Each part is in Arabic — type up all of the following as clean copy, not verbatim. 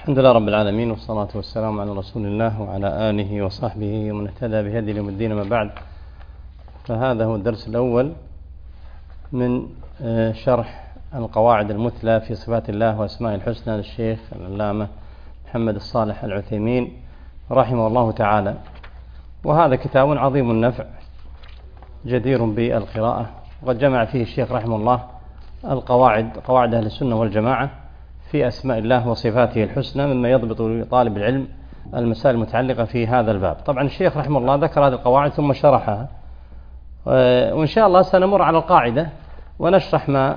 الحمد لله رب العالمين، والصلاة والسلام على رسول الله وعلى آله وصحبه ومن اهتدى بهدي يوم الدين. ما بعد، فهذا هو الدرس الأول من شرح القواعد المثلى في صفات الله وأسماء الحسنى للشيخ العلامة محمد الصالح العثيمين رحمه الله تعالى. وهذا كتاب عظيم النفع جدير بالقراءة، وقد جمع فيه الشيخ رحمه الله قواعد أهل السنة والجماعة في أسماء الله وصفاته الحسنى، مما يضبط لطالب العلم المسائل المتعلقة في هذا الباب. طبعا الشيخ رحمه الله ذكر هذه القواعد ثم شرحها، وإن شاء الله سنمر على القاعدة ونشرح ما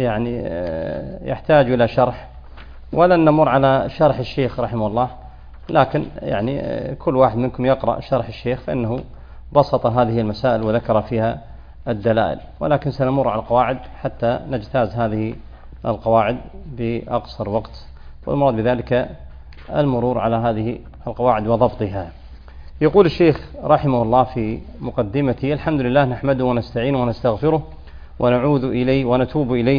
يحتاج إلى شرح، ولن نمر على شرح الشيخ رحمه الله، لكن كل واحد منكم يقرأ شرح الشيخ فإنه بسط هذه المسائل وذكر فيها الدلائل، ولكن سنمر على القواعد حتى نجتاز هذه القواعد بأقصر وقت، والمراد بذلك المرور على هذه القواعد وضبطها. يقول الشيخ رحمه الله في مقدمته: الحمد لله نحمده ونستعينه ونستغفره ونتوب إليه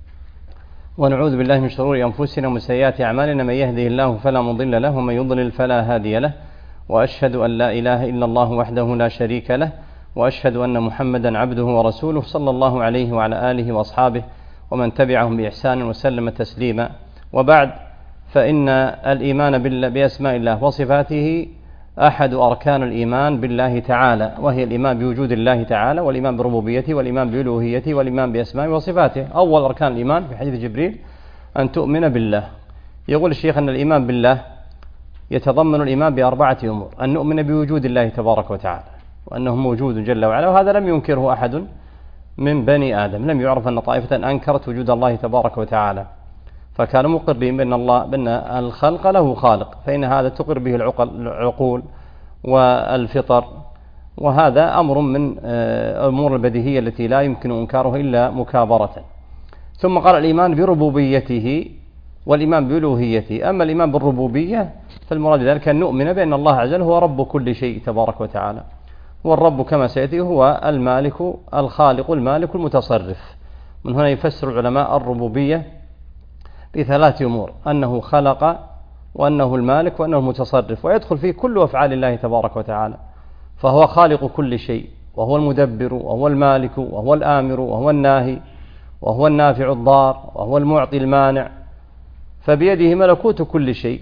ونعوذ بالله من شرور أنفسنا ومن سيئات أعمالنا، من يهده الله فلا مضل له ومن يضلل فلا هادي له، وأشهد أن لا إله إلا الله وحده لا شريك له، وأشهد أن محمدا عبده ورسوله صلى الله عليه وعلى آله وأصحابه ومن تبعهم بإحسان وسلم تسليما. وبعد، فإن الإيمان بأسماء الله وصفاته أحد أركان الإيمان بالله تعالى، وهي الإيمان بوجود الله تعالى، والإيمان بربوبيته، والإيمان بألوهيته، والإيمان بأسمائه وصفاته. أول أركان الإيمان في حديث جبريل أن تؤمن بالله. يقول الشيخ أن الإيمان بالله يتضمن الإيمان بأربعة أمور: أن نؤمن بوجود الله تبارك وتعالى، وأنه موجود جل وعلا، وهذا لم ينكره أحد من بني آدم، لم يعرف أن طائفة أنكرت وجود الله تبارك وتعالى، فكانوا مقرين بأن الخلق له خالق، فإن هذا تقر به العقول والفطر، وهذا أمر من الأمور البديهية التي لا يمكن إنكاره إلا مكابرة. ثم قال الإيمان بربوبيته والإيمان بألوهيته. أما الإيمان بالربوبية فالمراد ذلك أن نؤمن بأن الله عز وجل هو رب كل شيء تبارك وتعالى، والرب كما سيأتي هو المالك الخالق المالك المتصرف. من هنا يفسر العلماء الربوبية بثلاث أمور: أنه خلق، وأنه المالك، وأنه المتصرف، ويدخل فيه كل أفعال الله تبارك وتعالى، فهو خالق كل شيء، وهو المدبر، وهو المالك، وهو الآمر، وهو الناهي، وهو النافع الضار، وهو المعطي المانع، فبيده ملكوت كل شيء.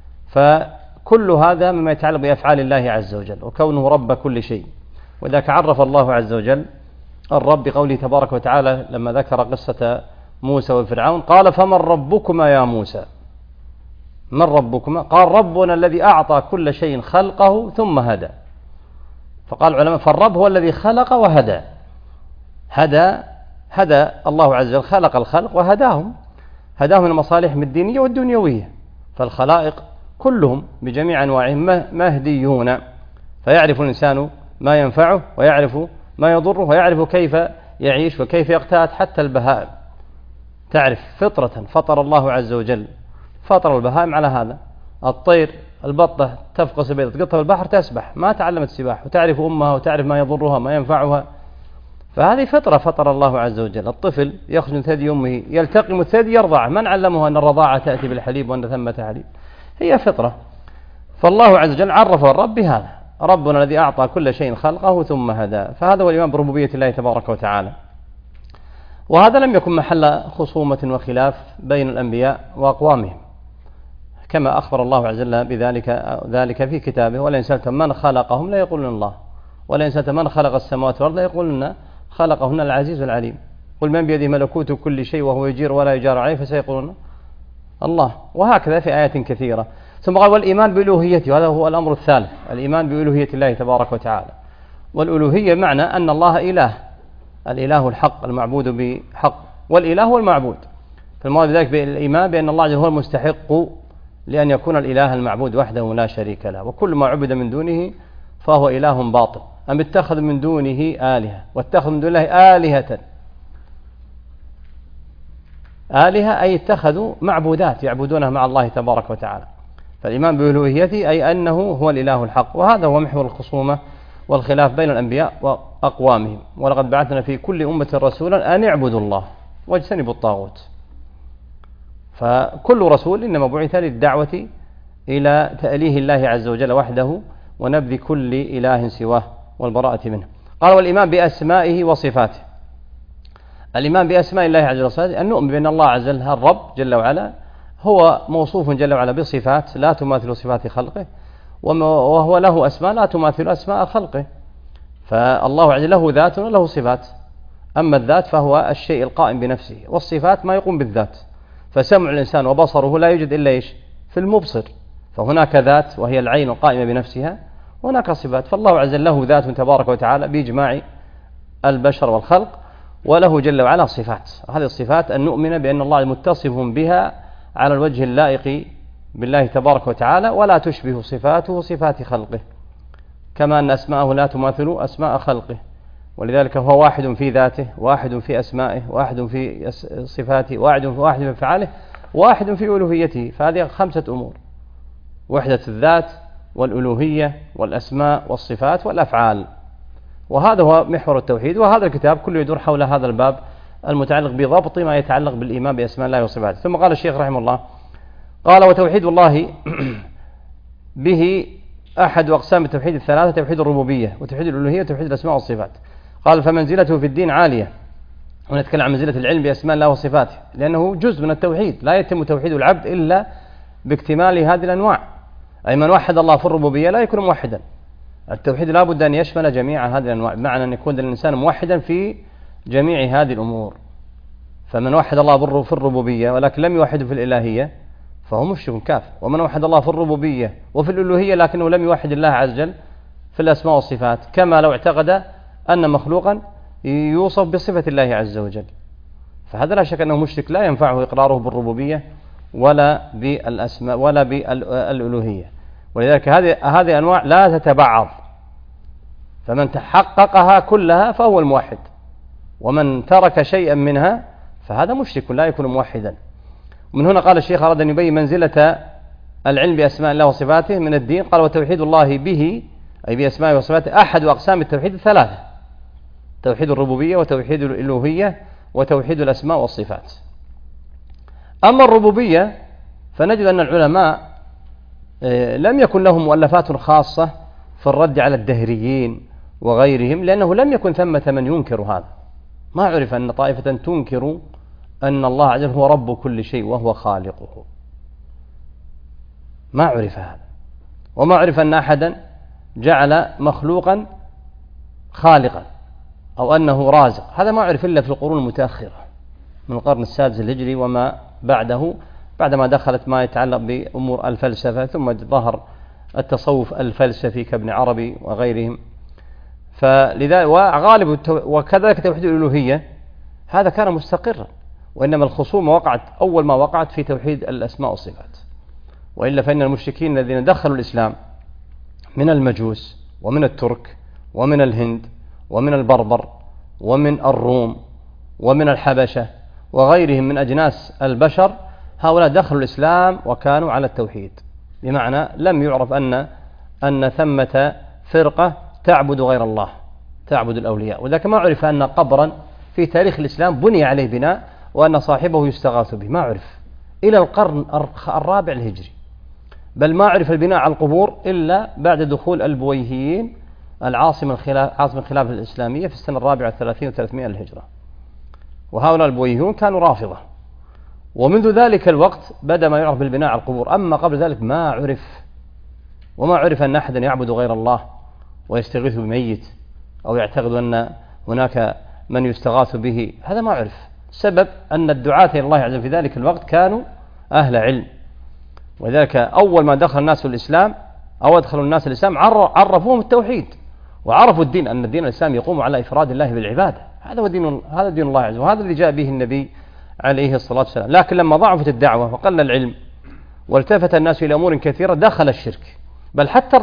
فكل هذا مما يتعلق بأفعال الله عز وجل، وكونه رب كل شيء. وذاك عرف الله عز وجل الرب بقوله تبارك وتعالى لما ذكر قصة موسى وفرعون: قال فمن ربكما يا موسى؟ من ربكما؟ قال ربنا الذي أعطى كل شيء خلقه ثم هدى. فقال العلماء: فالرب هو الذي خلق وهدى. هدى الله عز وجل، خلق الخلق وهداهم المصالح الدينية والدنيوية، فالخلائق كلهم بجميع أنواعهم مهديون، فيعرف الإنسان ما ينفعه ويعرف ما يضره ويعرف كيف يعيش وكيف يقتات. حتى البهائم تعرف فطرة فطر الله عز وجل، فطر البهائم على هذا. الطير، البطة تفقس بيضة تقطها في البحر تسبح، ما تعلمت السباحة، وتعرف أمها وتعرف ما يضرها ما ينفعها، فهذه فطرة فطر الله عز وجل. الطفل يخرج من ثدي أمه يلتقم الثدي يرضع، من علمه أن الرضاعة تأتي بالحليب وأن ثمة حليب؟ هي فطرة. فالله عز وجل عرف الرب بهذا: ربنا الذي أعطى كل شيء خلقه ثم هدى. فهذا هو الإيمان بربوبية الله تبارك وتعالى. وهذا لم يكن محل خصومة وخلاف بين الأنبياء وأقوامهم، كما أخبر الله عز وجل ذلك في كتابه: ولئن سألتم من خلقهم ليقولن الله، ولئن سألتم من خلق السماوات والأرض ليقولن خلقهن العزيز العليم، قل من بيده ملكوت كل شيء وهو يجير ولا يجار عليه فسيقولون الله. وهكذا في آيات كثيرة. ثم قال: والإيمان بألوهيته، وهذا هو الأمر الثالث: الإيمان بألوهية الله تبارك وتعالى. والألوهية معنى أن الله إله، الإله الحق المعبود بحق، والإله هو المعبود. فالمراد بذلك بالإيمان بأن الله هو المستحق لأن يكون الإله المعبود وحده لا شريك له، وكل ما عبد من دونه فهو إله باطل. أم اتخذ من دونه آلهة، واتخذ من دون الله آلهة أي اتخذوا معبودات يعبدونها مع الله تبارك وتعالى. فالإيمان بألوهيته أي أنه هو الإله الحق، وهذا هو محور الخصومة والخلاف بين الأنبياء وأقوامهم: ولقد بعثنا في كل أمة رسولا أن اعبدوا الله واجتنبوا الطاغوت. فكل رسول إنما بعث للدعوة إلى تأليه الله عز وجل وحده ونبذ كل إله سواه والبراءة منه. قال والإيمان بأسمائه وصفاته. الإيمان بأسماء الله عز وجل أن نؤمن بأن الله عز وجل الرب جل وعلا هو موصوف جل وعلا بصفات لا تماثل صفات خلقه، وهو له أسماء لا تماثل أسماء خلقه. فالله عز وجل له ذات وله صفات، أما الذات فهو الشيء القائم بنفسه، والصفات ما يقوم بالذات. فسمع الإنسان وبصره لا يوجد إلا إيش؟ في المبصر. فهناك ذات وهي العين القائمة بنفسها، وهناك صفات. فالله عز وجل له ذات تبارك وتعالى بإجماع البشر والخلق، وله جل وعلا صفات. هذه الصفات أن نؤمن بأن الله متصف بها على الوجه اللائق بالله تبارك وتعالى، ولا تشبه صفاته صفات خلقه، كما أن أسماءه لا تماثل أسماء خلقه. ولذلك هو واحد في ذاته، واحد في أسمائه، واحد في صفاته، واحد في أفعاله، واحد في ألوهيته. فهذه 5 أمور: وحدة الذات والألوهية والأسماء والصفات والأفعال. وهذا هو محور التوحيد. وهذا الكتاب كله يدور حول هذا الباب المتعلق بضبط ما يتعلق بالإيمان بأسماء الله وصفاته. ثم قال الشيخ رحمه الله: قال وتوحيد الله به أحد أقسام التوحيد 3: توحيد الربوبية وتوحيد الألوهية وتوحيد الأسماء والصفات. قال فمنزلته في الدين عالية. ونتكلم عن منزلة العلم بأسماء الله وصفاته، لأنه جزء من التوحيد. لا يتم توحيد العبد إلا باكتمال هذه الأنواع. أي من وحد الله في الربوبية لا يكون موحدا. التوحيد لا بد أن يشمل جميع هذه الأنواع، بمعنى أن يكون الإنسان موحدا في جميع هذه الأمور. فمن وحد الله في الربوبية ولكن لم يوحده في الإلهية فهو مشرك كافر. ومن وحد الله في الربوبية وفي الألوهية لكنه لم يوحد الله عز وجل في الأسماء والصفات، كما لو اعتقد أن مخلوقا يوصف بصفة الله عز وجل، فهذا لا شك أنه مشرك لا ينفعه إقراره بالربوبية ولا بالأسماء ولا بالألوهية. ولذلك هذه أنواع لا تتبعض، فمن تحققها كلها فهو الموحد، ومن ترك شيئا منها فهذا مشرك لا يكون موحدا. ومن هنا قال الشيخ أراد أن يبين منزلة العلم بأسماء الله وصفاته من الدين. قال وتوحيد الله به أي بأسماء وصفاته أحد أقسام التوحيد 3: توحيد الربوبية وتوحيد الألوهية وتوحيد الأسماء والصفات. أما الربوبية فنجد أن العلماء لم يكن لهم مؤلفات خاصة في الرد على الدهريين وغيرهم، لأنه لم يكن ثمة من ينكر هذا. ما عرف أن طائفة تنكر أن الله عز وجل هو رب كل شيء وهو خالقه، ما عرف هذا. وما عرف أن أحدا جعل مخلوقا خالقا أو أنه رازق، هذا ما عرف إلا في القرون المتأخرة من القرن السادس الهجري وما بعده، بعدما دخلت ما يتعلق بأمور الفلسفة، ثم ظهر التصوف الفلسفي كابن عربي وغيرهم. فلذلك وغالب وكذلك توحيد الألوهية هذا كان مستقرا، وإنما الخصومة وقعت أول ما وقعت في توحيد الأسماء والصفات. وإلا فإن المشركين الذين دخلوا الإسلام من المجوس ومن الترك ومن الهند ومن البربر ومن الروم ومن الحبشة وغيرهم من أجناس البشر، هؤلاء دخلوا الإسلام وكانوا على التوحيد، بمعنى لم يعرف أن ثمة فرقة تعبد غير الله، تعبد الأولياء. وذلك ما عرف أن قبرا في تاريخ الإسلام بني عليه بناء وأن صاحبه يستغاث به، ما عرف إلى القرن الرابع الهجري. بل ما عرف البناء على القبور إلا بعد دخول البويهيين عاصمة الخلافة الإسلامية في السنة 34 و300 للهجرة. وهؤلاء البويهيون كانوا رافضة، ومنذ ذلك الوقت بدأ ما يعرف بالبناء على القبور. أما قبل ذلك ما عرف، وما عرف أن أحدا يعبد غير الله ويستغيث بميت أو يعتقد أن هناك من يستغاث به، هذا ما عرف. سبب أن الدعاة إلى الله عز وجل في ذلك الوقت كانوا أهل علم. ولذلك أول ما دخل الناس الإسلام أو أدخلوا الناس الإسلام عرفوهم التوحيد، وعرفوا الدين، أن الدين الإسلامي يقوم على إفراد الله بالعبادة. هذا دين الله عز وجل، وهذا اللي جاء به النبي عليه الصلاة والسلام. لكن لما ضعفت الدعوة وقل العلم والتفت الناس إلى أمور كثيرة دخل الشرك. بل حتى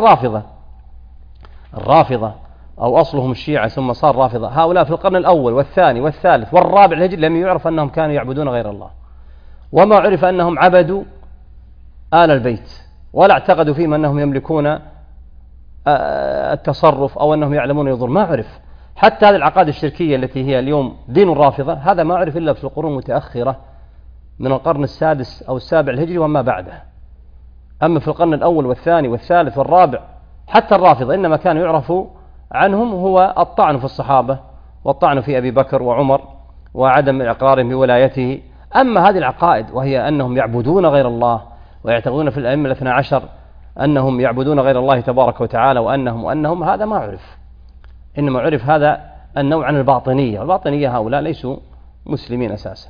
الرافضة أو أصلهم الشيعة ثم صار رافضة، هؤلاء في القرن الأول والثاني والثالث والرابع الهجري لم يعرف أنهم كانوا يعبدون غير الله، وما عرف أنهم عبدوا آل البيت، ولا اعتقدوا فيهم أنهم يملكون التصرف أو أنهم يعلمون يضر، ما عرف. حتى هذه العقائد الشركية التي هي اليوم دين الرافضة، هذا ما عرف إلا في القرون المتأخرة من القرن السادس أو السابع الهجري وما بعده. أما في القرن الأول والثاني والثالث والرابع حتى الرافضة إنما كان يعرف عنهم هو الطعن في الصحابة والطعن في أبي بكر وعمر وعدم إقرارهم بولايته. أما هذه العقائد وهي أنهم يعبدون غير الله ويعتقدون في الأئمة الاثنى عشر أنهم يعبدون غير الله تبارك وتعالى وأنهم هذا ما عرف، إنما عرف هذا النوع عن الباطنية، والباطنية هؤلاء ليسوا مسلمين أساسا.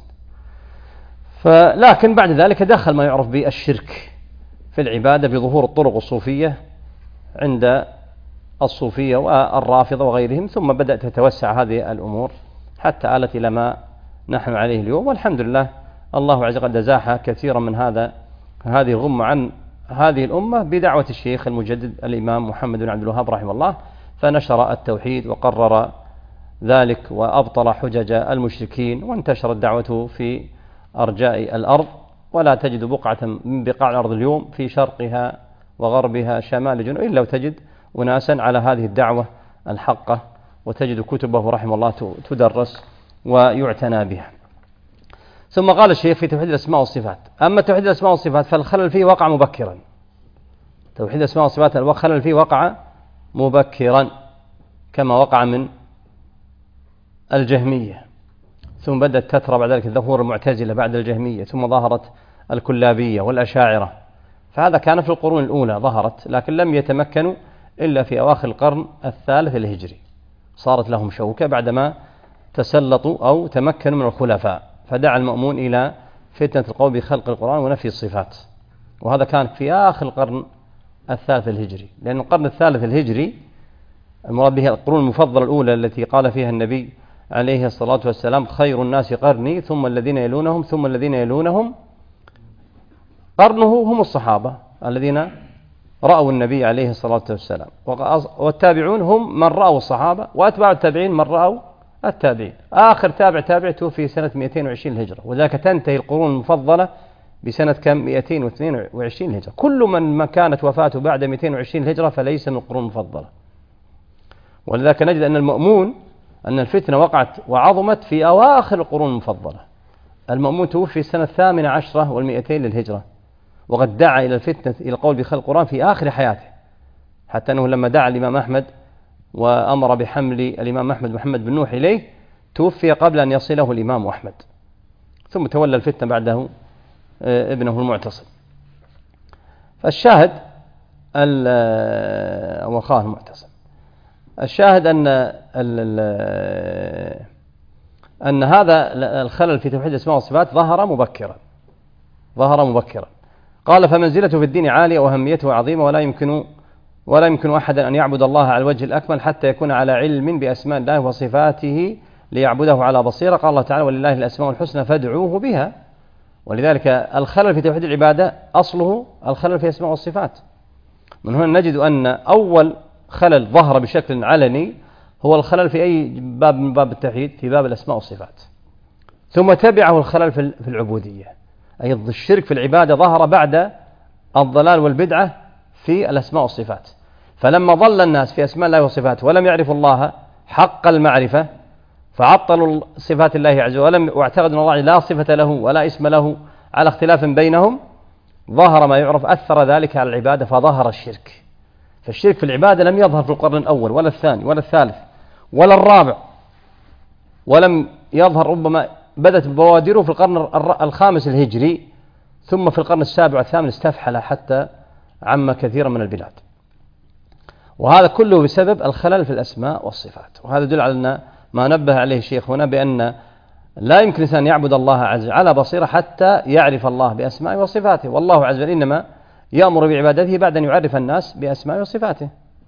لكن بعد ذلك دخل ما يعرف بالشرك في العبادة بظهور الطرق الصوفية عند الصوفية والرافضة وغيرهم، ثم بدأت تتوسع هذه الأمور حتى آلت إلى ما نحن عليه اليوم. والحمد لله الله عز وجل أزاح كثيرا من هذه الغمة عن هذه الأمة بدعوة الشيخ المجدد الإمام محمد بن عبد الوهاب رحمه الله، فنشر التوحيد وقرر ذلك وأبطل حجج المشركين، وانتشرت دعوته في أرجاء الأرض، ولا تجد بقعة من بقاع الأرض اليوم في شرقها وغربها شمال جنوب إلا وتجد أناسا على هذه الدعوة الحقة، وتجد كتبه رحمه الله تدرس ويعتنى بها. ثم قال الشيخ في توحيد الأسماء والصفات: أما توحيد الأسماء والصفات فالخلل فيه وقع مبكرا. توحيد الأسماء والصفات الخلل فيه وقع مبكرا كما وقع من الجهمية، ثم بدأت تترى بعد ذلك ظهور المعتزلة بعد الجهمية، ثم ظهرت الكلابية والأشاعرة. فهذا كان في القرون الأولى ظهرت، لكن لم يتمكنوا إلا في أواخر القرن الثالث الهجري، صارت لهم شوكة بعدما تسلطوا أو تمكنوا من الخلفاء، فدعا المأمون إلى فتنة القوم بخلق القرآن ونفي الصفات، وهذا كان في آخر القرن الثالث الهجري، لأن القرن الثالث الهجري المراد به القرون المفضلة الأولى التي قال فيها النبي عليه الصلاة والسلام: خير الناس قرني ثم الذين يلونهم ثم الذين يلونهم. قرنه هم الصحابة الذين رأوا النبي عليه الصلاة والسلام، والتابعون هم من رأوا الصحابة، وأتباع التابعين من رأوا التابعين. آخر تابع توفي سنة 220 الهجرة، وذلك تنتهي القرون المفضلة بسنة كم؟ 222 الهجرة. كل من كانت وفاته بعد 220 الهجرة فليس من القرون المفضلة. ولذلك نجد أن المأمون أن الفتنة وقعت وعظمت في أواخر القرون المفضلة. المأمون توفي سنة 18 و200 للهجرة، وقد دعا إلى الفتنة إلى القول بخلق القرآن في آخر حياته، حتى أنه لما دعا الإمام أحمد وأمر بحمل الإمام أحمد محمد بن نوح إليه توفي قبل أن يصله الإمام أحمد، ثم تولى الفتنة بعده ابنه المعتصم. فالشاهد وخاه المعتصم. الشاهد أن هذا الخلل في توحيد الأسماء والصفات ظهر مبكرا. قال: فمنزلته في الدين عالية وأهميته عظيمة، ولا يمكن أحدا أن يعبد الله على الوجه الأكمل حتى يكون على علم بأسماء الله وصفاته ليعبده على بصيرة. قال الله تعالى: ولله الأسماء الحسنى فادعوه بها. ولذلك الخلل في توحيد العبادة أصله الخلل في الأسماء والصفات. من هنا نجد أن أول خلل ظهر بشكل علني هو الخلل في أي باب من باب التوحيد؟ في باب الأسماء والصفات. ثم تبعه الخلل في العبودية، أي الشرك في العبادة ظهر بعد الضلال والبدعة في الأسماء والصفات. فلما ضل الناس في أسماء الله وصفاته ولم يعرفوا الله حق المعرفة فعطلوا صفات الله عز وجل واعتقدوا أن الله لا صفة له ولا اسم له على اختلاف بينهم، ظهر ما يعرف أثر ذلك على العبادة فظهر الشرك. فالشرك في العبادة لم يظهر في القرن الأول ولا الثاني ولا الثالث ولا الرابع، ولم يظهر، ربما بدت بوادره في القرن الخامس الهجري، ثم في القرن السابع والثامن استفحل حتى عم كثيرا من البلاد. وهذا كله بسبب الخلل في الأسماء والصفات. وهذا يدل على أن ما نبه عليه الشيخ هنا بأن لا يمكن الإنسان يعبد الله عز وجل على بصيرة حتى يعرف الله بأسمائه وصفاته، والله عز وجل إنما يأمر بعبادته بعد أن يعرف الناس بأسمائه وصفاته.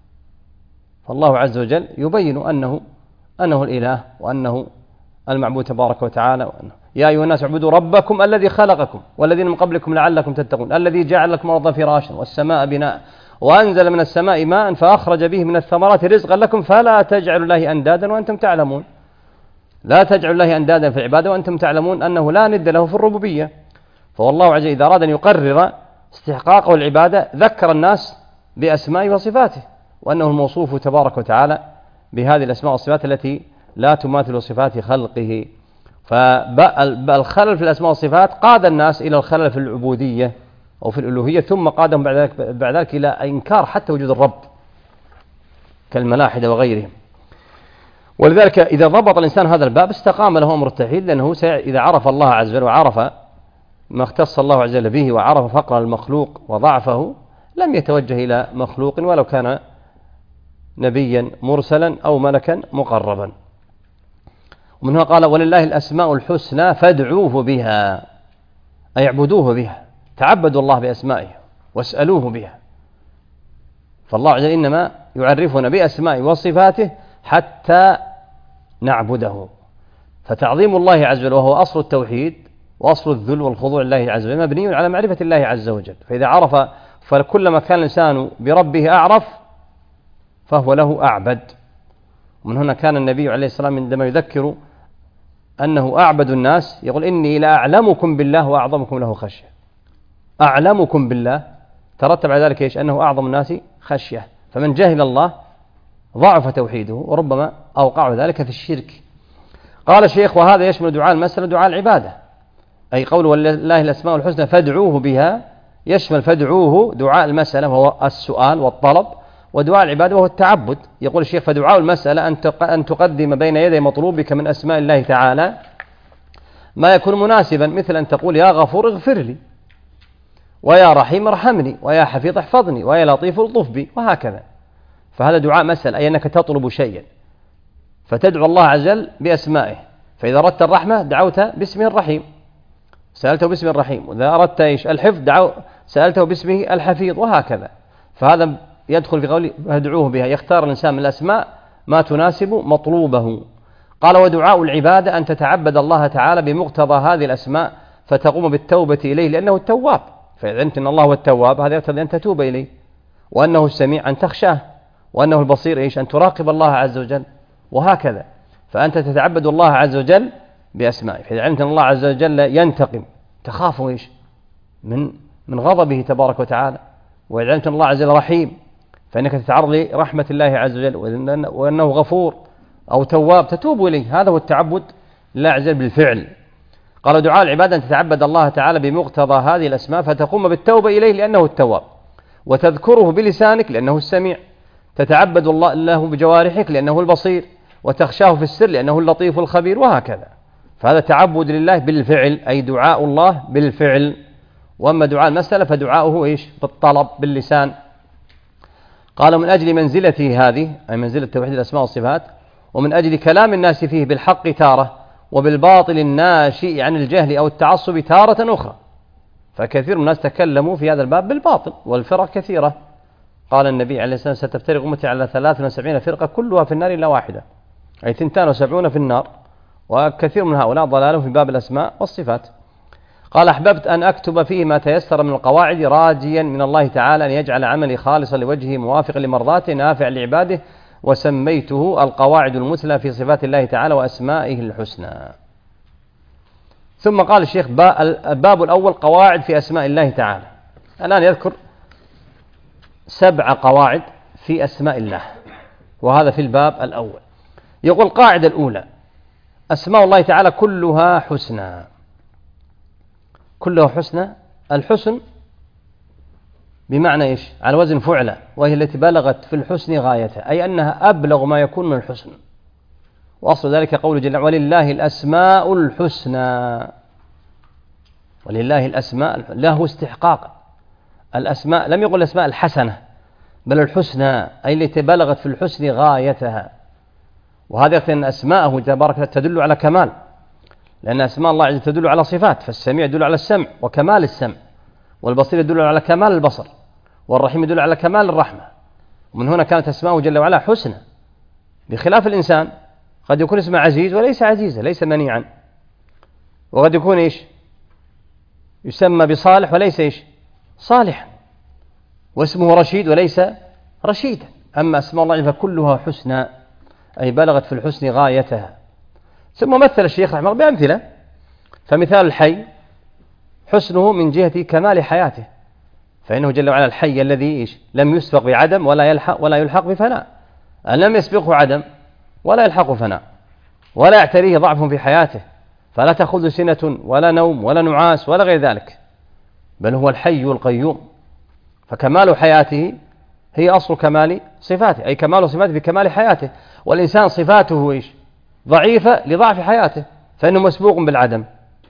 فالله عز وجل يبين أنه الإله وأنه المعبود تبارك وتعالى، وأنه يا أيها الناس اعبدوا ربكم الذي خلقكم والذين من قبلكم لعلكم تتقون الذي جعل لكم الأرض فراشا والسماء بناء وأنزل من السماء ماء فأخرج به من الثمرات رزقا لكم فلا تجعلوا الله أندادا وأنتم تعلمون. لا تجعلوا الله أندادا في العبادة وأنتم تعلمون أنه لا ند له في الربوبية. فوالله عز وجل إذا أراد أن يقرر استحقاقه العبادة ذكر الناس بأسمائه وصفاته، وأنه الموصوف تبارك وتعالى بهذه الأسماء والصفات التي لا تماثل صفات خلقه. فالخلل في الأسماء والصفات قاد الناس إلى الخلل في العبودية أو في الألوهية، ثم قادهم بعد ذلك إلى إنكار حتى وجود الرب كالملاحدة وغيرهم. ولذلك إذا ضبط الإنسان هذا الباب استقام له أمر التوحيد، لأنه إذا عرف الله عز وجل وعرف ما اختص الله عز وجل به وعرف فقر المخلوق وضعفه لم يتوجه إلى مخلوق ولو كان نبيا مرسلا أو ملكا مقربا. ومن هنا قال ولله الأسماء الحسنى فادعوه بها، أي اعبدوه بها، تعبدوا الله بأسمائه واسألوه بها. فالله عز وجل إنما يعرفنا بأسمائه وصفاته حتى نعبده. فتعظيم الله عز وجل وهو أصل التوحيد وأصل الذل والخضوع لله عز وجل مبني على معرفة الله عز وجل. فإذا عرف، فكلما كان الإنسان بربه أعرف فهو له أعبد. ومن هنا كان النبي عليه السلام عندما يذكر أنه أعبد الناس يقول إني لأعلمكم بالله وأعظمكم له خشية. أعلمكم بالله ترتب على ذلك إيش؟ أنه أعظم الناس خشية. فمن جهل الله ضعف توحيده وربما أوقع ذلك في الشرك. قال الشيخ وهذا يشمل دعاء المسألة دعاء العبادة، أي قول ولله الأسماء الحسنى فادعوه بها يشمل فادعوه دعاء المسألة وهو السؤال والطلب، ودعاء العبادة وهو التعبد. يقول الشيخ فدعاء المسألة أن تقدم بين يدي مطلوبك من أسماء الله تعالى ما يكون مناسبا، مثل أن تقول يا غفور اغفر لي، ويا رحيم ارحمني، ويا حفيظ احفظني، ويا لطيف الطف بي، وهكذا. فهذا دعاء مسألة، أي أنك تطلب شيئا فتدعو الله عز وجل بأسمائه. فإذا أردت الرحمة دعوت باسمه الرحيم سألته باسمه الرحيم، وإذا أردت الحفظ سألته باسمه الحفيظ، وهكذا. فهذا يدخل في قوله فادعوه بها، يختار الإنسان من الأسماء ما تناسب مطلوبه. قال ودعاء العبادة أن تتعبد الله تعالى بمقتضى هذه الأسماء فتقوم بالتوبة إليه لأنه التواب. فإذا علمت أن الله هو التواب هذا يقتضي أن تتوب إليه، وأنه السميع أن تخشاه، وأنه البصير أن تراقب الله عز وجل، وهكذا. فأنت تتعبد الله عز وجل بأسمائه. فإذا علمت أن الله عز وجل ينتقم تخاف من غضبه تبارك وتعالى، وإذا علمت أن الله عز وجل رحيم فإنك تتعرض لرحمة الله عز وجل، وأنه غفور أو تواب تتوب إليه. هذا هو التعبد لله عز وجل بالفعل. قال دعاء العبادة أن تتعبد الله تعالى بمقتضى هذه الأسماء فتقوم بالتوبة إليه لأنه التواب، وتذكره بلسانك لأنه السميع، تتعبد الله له بجوارحك لأنه البصير، وتخشاه في السر لأنه اللطيف الخبير، وهكذا. فهذا تعبد لله بالفعل، أي دعاء الله بالفعل. وأما دعاء المسألة فدعاؤه بالطلب باللسان. قال من أجل منزلته هذه، أي منزلة توحيد الأسماء والصفات، ومن أجل كلام الناس فيه بالحق تارة وبالباطل الناشئ عن الجهل أو التعصب تارة أخرى. فكثير من الناس تكلموا في هذا الباب بالباطل، والفرق كثيرة. قال النبي عليه الصلاة والسلام ستفترق أمتي على 73 فرقة كلها في النار إلا واحدة، أي 72 في النار، وكثير من هؤلاء ضلالهم في باب الأسماء والصفات. قال أحببت أن أكتب فيه ما تيسر من القواعد راجيا من الله تعالى أن يجعل عملي خالصا لوجهه موافقا لمرضاته نافع لعباده، وسميته القواعد المثلى في صفات الله تعالى وأسمائه الحسنى. ثم قال الشيخ الباب الأول قواعد في أسماء الله تعالى. الآن يذكر 7 قواعد في أسماء الله، وهذا في الباب الأول. يقول القاعدة الأولى أسماء الله تعالى كلها حسنى. كلها حسنى، الحسن بمعنى على وزن فعلة، وهي التي بلغت في الحسن غايتها، أي أنها أبلغ ما يكون من الحسن. وأصل ذلك قول جل ولله الأسماء الحسنى. ولله الأسماء له استحقاق الأسماء، لم يقل الأسماء الحسنة بل الحسنى، أي التي بلغت في الحسن غايتها. وهذا يقتضي أن أسماءه تبارك تدل على كمال، لأن أسماء الله عز وجل تدل على صفات، فالسميع يدل على السمع وكمال السمع، والبصير يدل على كمال البصر، والرحيم يدل على كمال الرحمة. ومن هنا كانت أسماءه جل وعلا حسنى، بخلاف الإنسان قد يكون اسمه عزيز وليس عزيزا، ليس منيعا، وقد يكون يسمى بصالح وليس صالحا، واسمه رشيد وليس رشيدا. أما أسماء الله فكلها حسنى، أي بلغت في الحسن غايتها. ثم مثل الشيخ رحمه الله بأمثلة، فمثال الحي حسنه من جهة كمال حياته، فإنه جل وعلا الحي الذي لم يسبق بعدم ولا يلحق بفناء، لم يسبقه عدم ولا يلحق فناء، ولا يعتريه ضعف في حياته، فلا تأخذ سنة ولا نوم ولا نعاس ولا غير ذلك، بل هو الحي القيوم. فكمال حياته هي أصل كمال صفاته، أي كمال صفاته بكمال حياته. والإنسان صفاته إيش؟ ضعيفة لضعف حياته، فإنه مسبوق بالعدم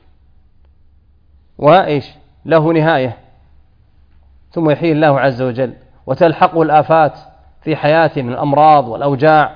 وإيش له نهاية، ثم يحيي الله عز وجل وتلحقه الآفات في حياته من الأمراض والأوجاع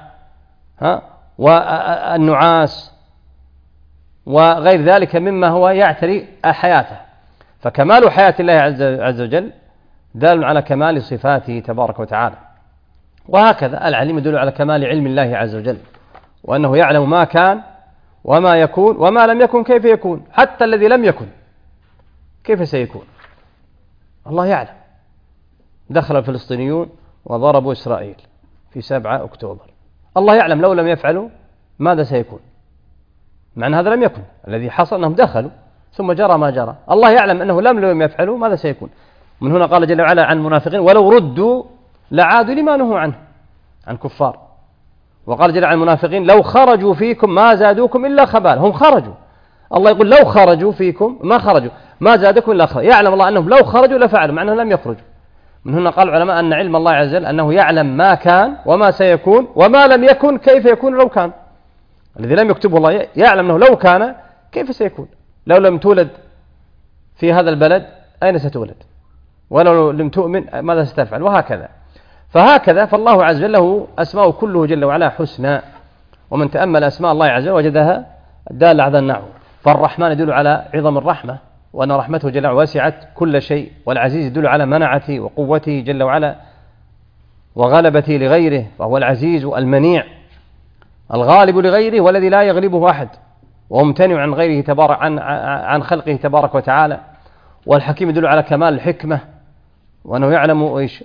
والنعاس وغير ذلك مما هو يعتري حياته. فكمال حياة الله عز وجل دال على كمال صفاته تبارك وتعالى. وهكذا العليم يدل على كمال علم الله عز وجل، وأنه يعلم ما كان وما يكون وما لم يكن كيف يكون، حتى الذي لم يكن كيف سيكون الله يعلم. دخل الفلسطينيون وضربوا إسرائيل في 7 أكتوبر، الله يعلم لو لم يفعلوا ماذا سيكون، مع أن هذا لم يكن، الذي حصل أنهم دخلوا ثم جرى ما جرى. الله يعلم أنه لم يفعلوا ماذا سيكون. من هنا قال جل وعلا عن المنافقين ولو ردوا لعادوا لما نهوا عنه، عن كفار. وقال جل وعلا عن المنافقين لو خرجوا فيكم ما زادوكم إلا خبالا. هم خرجوا، الله يقول لو خرجوا فيكم ما خرجوا ما زادكم إلا خبالا. يعلم الله أنهم لو خرجوا لفعلوا مع أنهم لم يخرجوا. من هنا قال العلماء أن علم الله عز وجل أنه يعلم ما كان وما سيكون وما لم يكن كيف يكون لو كان. الذي لم يكتبه الله يعلم أنه لو كان كيف سيكون. لو لم تولد في هذا البلد أين ستولد، ولو لم تؤمن ماذا ستفعل، وهكذا. فهكذا فالله عز وجل له أسماء كله جل وعلا حسنى، ومن تأمل أسماء الله عز وجل وجدها دالة على النحو. فالرحمن يدل على عظم الرحمة وأن رحمته جل وعلا وسعت كل شيء، والعزيز يدل على منعته وقوته جل وعلا وغلبته لغيره، فهو العزيز المنيع الغالب لغيره والذي لا يغلبه أحد وممتنع عن غيره تبارك عن خلقه تبارك وتعالى. والحكيم يدل على كمال الحكمة وأنه يعلم إيش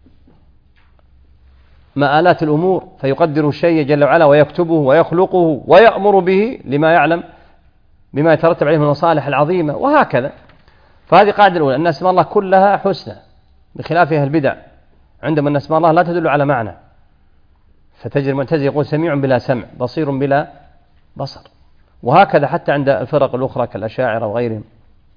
مآلات الأمور فيقدر الشيء جل وعلا ويكتبه ويخلقه ويأمر به لما يعلم بما يترتب عليه من المصالح العظيمة، وهكذا. فهذه قاعدة الأولى أن أسماء الله كلها حسنى، بخلافها البدع عندما أن أسماء الله لا تدل على معنى، فتجد المعتزلة يقول سميع بلا سمع بصير بلا بصر، وهكذا حتى عند الفرق الأخرى كالأشاعرة وغيرهم،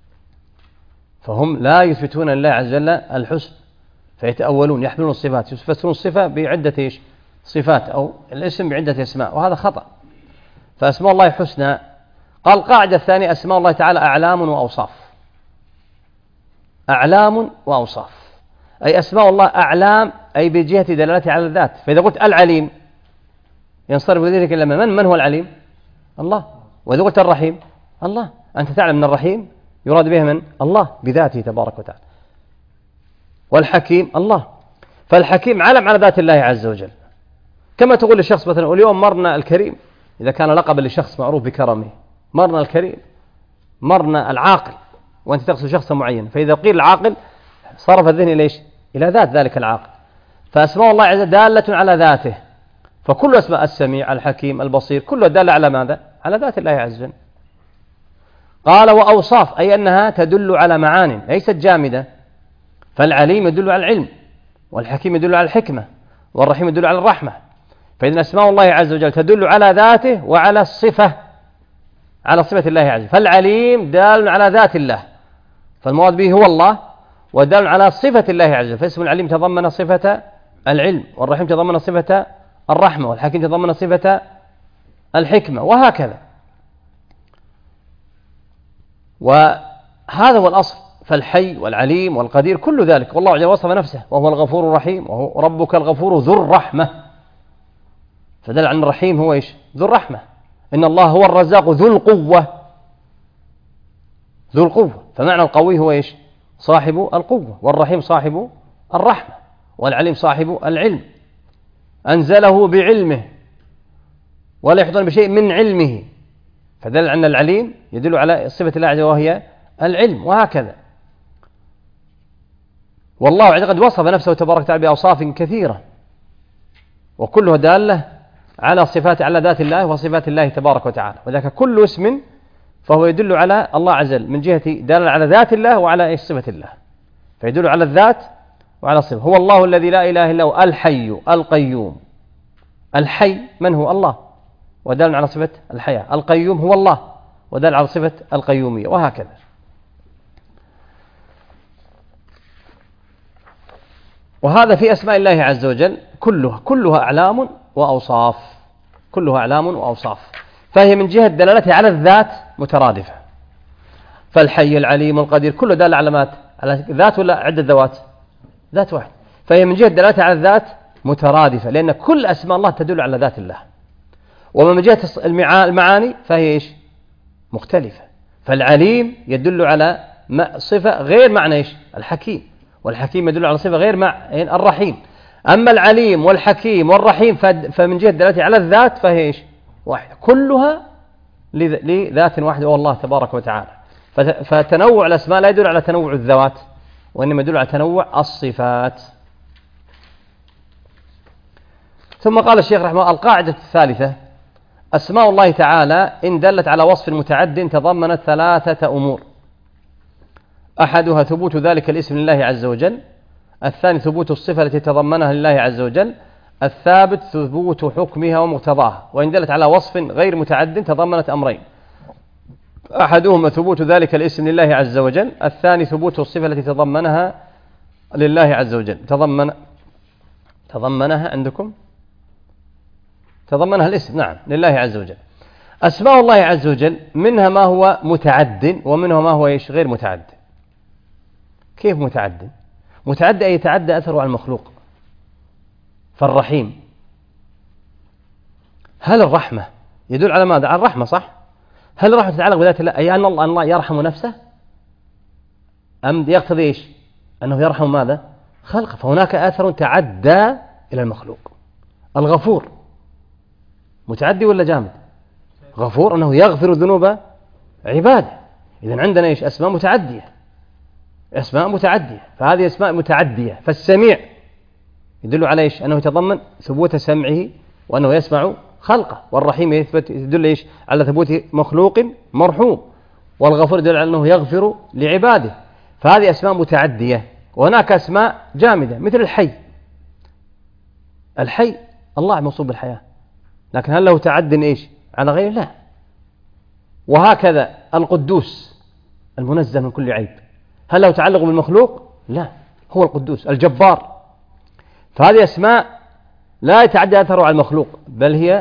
فهم لا يثبتون لله عز وجل الحسن فيتأولون يحملون الصفات، يفسرون الصفة بعدة صفات أو الاسم بعدة اسماء، وهذا خطأ. فأسماء الله حسنى. قال القاعدة الثانية أسماء الله تعالى أعلام وأوصاف. أعلام وأوصاف أي أسماء الله أعلام أي بجهة دلالتها على الذات. فإذا قلت العليم ينصرف ذلك إلى من هو العليم؟ الله. وإذا قلت الرحيم الله، أنت تعلم أن الرحيم يراد به من؟ الله بذاته تبارك وتعالى. والحكيم الله، فالحكيم علم على ذات الله عز وجل. كما تقول للشخص مثلا اليوم مرنا الكريم، إذا كان لقبا لشخص معروف بكرمه، مرنا الكريم، مرنا العاقل، وأنت تقصد شخصا معين، فإذا قيل العاقل صرف الذهن إلى إيش؟ إلى ذات ذلك العاقل. فأسماء الله عز وجل دالة على ذاته، فكل أسماء السميع الحكيم البصير كلها دالة على ماذا؟ على ذات الله عز وجل. قال وأوصاف أي أنها تدل على معان ليست جامدة، فالعليم يدل على العلم، والحكيم يدل على الحكمة، والرحيم يدل على الرحمة. فإذن أسماء الله عز وجل تدل على ذاته وعلى الصفة، على صفة الله عز وجل. فالعليم دال على ذات الله فالمراد به هو الله، ودال على صفة الله عز وجل، فاسم العليم تضمن صفة العلم، والرحيم تضمن صفة الرحمة، والحكيم تضمن صفة الحكمة، وهكذا. وهذا هو الأصل. فالحي والعليم والقدير كل ذلك، والله عز وجل وصف نفسه وهو الغفور الرحيم، وهو ربك الغفور ذو الرحمة، فدل عن الرحيم هو إيش؟ ذو الرحمة. إن الله هو الرزاق ذو القوة، ذو القوة، فمعنى القوي هو إيش؟ صاحب القوة، والرحيم صاحب الرحمة، والعليم صاحب العلم، أنزله بعلمه ولا يحيطون بشيء من علمه، فدل عن العليم يدل على صفة الله عز وجل وهي العلم، وهكذا. والله عز وجل قد وصف نفسه تبارك وتعالى بأوصاف كثيرة، وكلها دالة على صفات على ذات الله وصفات الله تبارك وتعالى، وذلك كل اسم فهو يدل على الله عز وجل من جهة دالة على ذات الله وعلى صفة الله، فيدل على الذات وعلى الصفة. هو الله الذي لا إله إلا هو الحي القيوم. الحي من هو؟ الله، ودال على صفة الحياة. القيوم هو الله، ودل على صفة القيومية، وهكذا. وهذا في أسماء الله عز وجل كلها أعلام وأوصاف، كلها أعلام وأوصاف، فهي من جهة دلالتها على الذات مترادفة. فالحي العليم القدير كله دال علامات على ذات ولا عدة ذوات؟ ذات واحد. فهي من جهة دلالتها على الذات مترادفة، لأن كل أسماء الله تدل على ذات الله. ومن جهة المعاني فهي إيش؟ مختلفة. فالعليم يدل على صفة غير معنى إيش؟ الحكيم، والحكيم يدل على صفة غير معنى الرحيم. أما العليم والحكيم والرحيم فمن جهة دلالتها على الذات فهي إيش؟ واحدة، كلها لذات واحدة، والله تبارك وتعالى. فتنوع الأسماء لا يدل على تنوع الذوات، وإنما يدل على تنوع الصفات. ثم قال الشيخ رحمه الله: القاعدة الثالثة: أسماء الله تعالى إن دلت على وصف متعد تضمنت ثلاثة أمور: أحدها ثبوت ذلك الاسم لله عز وجل، الثاني ثبوت الصفة التي تضمنها لله عز وجل، الثابت ثبوت حكمها ومقتضاها. وإن دلت على وصف غير متعد تضمنت أمرين: أحدهما ثبوت ذلك الاسم لله عز وجل، الثاني ثبوت الصفة التي تضمنها لله عز وجل. تضمنها عندكم؟ تضمنها الاسم، نعم، لله عز وجل. أسماء الله عز وجل منها ما هو متعد ومنها ما هو إيش؟ غير متعد. كيف متعد؟ متعد أي يتعدى أثره على المخلوق. فالرحيم، هل الرحمة يدل على ماذا؟ على الرحمة، صح؟ هل الرحمة تتعلق بذات الله، أي أن الله يرحم نفسه، أم يقتضي إيش؟ أنه يرحم ماذا؟ خلقه. فهناك أثر تعدى إلى المخلوق. الغفور متعدي ولا جامد؟ غفور، أنه يغفر ذنوب عباده. إذن عندنا إيش؟ أسماء متعدية، أسماء متعدية، فهذه أسماء متعدية. فالسميع يدل على إيش؟ أنه يتضمن ثبوت سمعه وأنه يسمع خلقه. والرحيم يدل إيش؟ على ثبوت مخلوق مرحوم. والغفور يدل على أنه يغفر لعباده. فهذه أسماء متعدية. وهناك أسماء جامدة مثل الحي. الحي الله موصوف بالحياة، لكن هل له تعد إيش؟ على غير الله. وهكذا القدوس المنزه من كل عيب، هل له تعلق بالمخلوق؟ لا، هو القدوس الجبار. فهذه أسماء لا يتعدى أثره على المخلوق، بل هي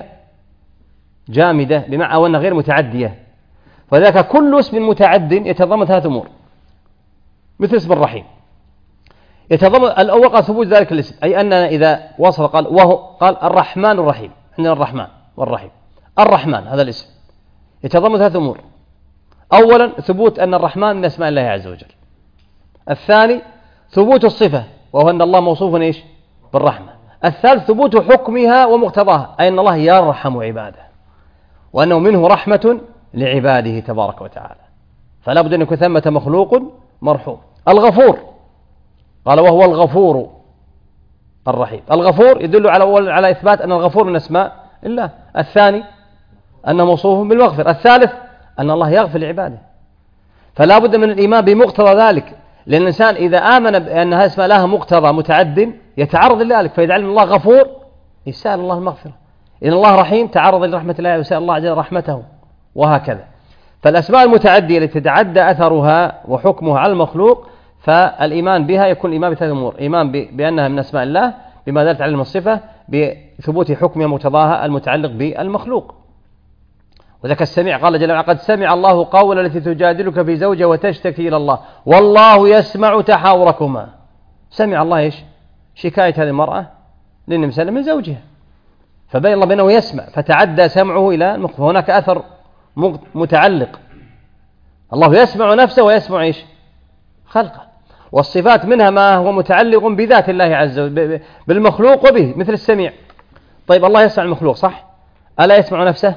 جامدة بمعنى أنها غير متعدية. فذلك كل اسم متعد يتضمن ثلاث أمور، مثل اسم الرحيم يتضمن الأول قال ثبوت ذلك الاسم، أي أننا إذا وصف قال الرحمن الرحيم، عندنا الرحمن والرحيم. الرحمن هذا الاسم يتضمن ثلاث أمور: أولا ثبوت أن الرحمن من أسماء الله عز وجل، الثاني ثبوت الصفة وهو أن الله موصوف إيش؟ بالرحمة، الثالث ثبوت حكمها ومقتضاها، أي أن الله يرحم عباده وأنه منه رحمة لعباده تبارك وتعالى. فلا بد أن يكون ثمة مخلوق مرحوم. الغفور قال وهو الغفور الرحيم. الغفور يدل على إثبات أن الغفور من أسماء الله، الثاني أنه موصوف بالمغفر، الثالث أن الله يغفر لعباده. فلا بد من الإيمان بمقتضى ذلك، لأن الإنسان إذا آمن بأن هذه اسماء لها مقتضى متعد يتعرض لذلك، فإذا علم الله غفور يسأل الله المغفرة، إن الله رحيم تعرض لرحمة الله ويسأل الله عز وجل رحمته، وهكذا. فالأسماء المتعدية التي تتعدى أثرها وحكمها على المخلوق فالإيمان بها يكون الإيمان بثلاث أمور: إيمان بأنها من أسماء الله بما دلت على الصفة، بثبوت حكمها مقتضاها المتعلق بالمخلوق. وذلك السميع قال جل وعلا: قد سمع الله قول التي تجادلك في زوجها وتشتكي إلى الله والله يسمع تحاوركما. سمع الله إيش؟ شكاية هذه المرأة للنبي صلى الله عليه وسلم من زوجها، فبين الله بأنه يسمع، فتعدى سمعه إلى المخلوق، فهناك أثر متعلق. الله يسمع نفسه ويسمع إيش؟ خلقه. والصفات منها ما هو متعلق بذات الله عز وجل بالمخلوق وبه، مثل السميع. طيب الله يسمع المخلوق صح؟ ألا يسمع نفسه؟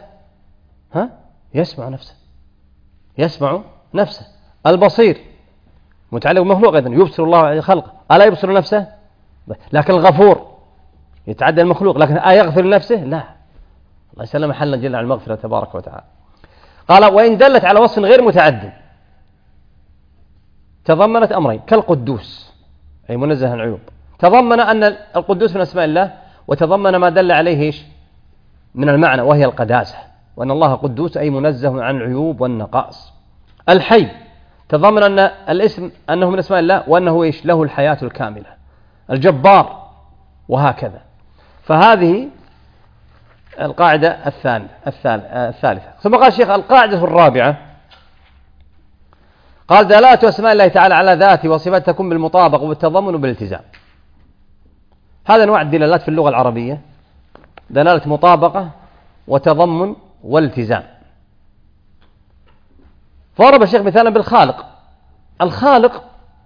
يسمع نفسه، يسمع نفسه. البصير متعلق بالمخلوق أيضا، يبصر الله خلقه، ألا يبصر نفسه؟ لكن الغفور يتعدى المخلوق، لكن يغفر لنفسه؟ لا، الله يسلم حلا جل على المغفرة تبارك وتعالى. قال وإن دلت على وصف غير متعد تضمنت أمرين: كالقدوس أي منزه عن العيوب، تضمن أن القدوس من أسماء الله، وتضمن ما دل عليه إيش؟ من المعنى وهي القداسة وأن الله قدوس أي منزه عن العيوب والنقائص. الحي تضمن أن الاسم أنه من اسماء الله وأنه إيش له الحياة الكاملة. الجبار وهكذا. فهذه القاعدة الثالثة. ثم قال الشيخ القاعدة الرابعة قال دلالة أسماء الله تعالى على ذاته وصفاته تكون بالمطابقة والتضمن وبالالتزام. هذا أنواع الدلالات في اللغة العربية: دلالة مطابقة وتضمن والتزام. فضرب الشيخ مثالا بالخالق. الخالق